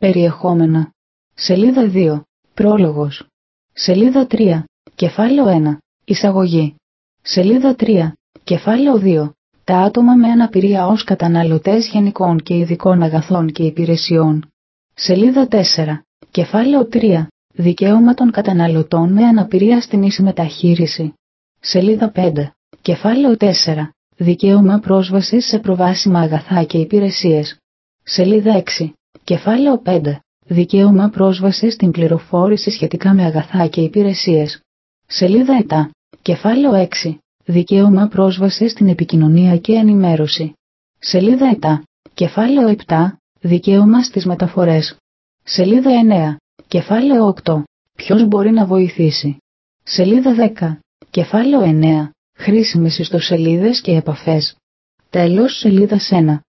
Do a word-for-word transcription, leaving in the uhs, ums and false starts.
Περιεχόμενα. Σελίδα δύο. Πρόλογος. Σελίδα τρία. Κεφάλαιο ένα. Εισαγωγή. Σελίδα τρία. Κεφάλαιο δύο. Τα άτομα με αναπηρία ως καταναλωτές γενικών και ειδικών αγαθών και υπηρεσιών. Σελίδα τέσσερα. Κεφάλαιο τρία. Δικαίωμα των καταναλωτών με αναπηρία στην ίση μεταχείριση. Σελίδα πέντε. Κεφάλαιο τέσσερα. Δικαίωμα πρόσβασης σε προβάσιμα αγαθά και υπηρεσίες. Σελίδα έξι. Κεφάλαιο πέντε. Δικαίωμα πρόσβασης στην πληροφόρηση σχετικά με αγαθά και υπηρεσίες. Σελίδα επτά. Κεφάλαιο έξι. Δικαίωμα πρόσβασης στην επικοινωνία και ενημέρωση. Σελίδα επτά. Κεφάλαιο επτά. Δικαίωμα στις μεταφορές. Σελίδα εννέα. Κεφάλαιο οκτώ. Ποιος μπορεί να βοηθήσει. Σελίδα δέκα. Κεφάλαιο εννέα. Χρήσιμες ιστοσελίδες και επαφές. Τέλος σελίδας ένα.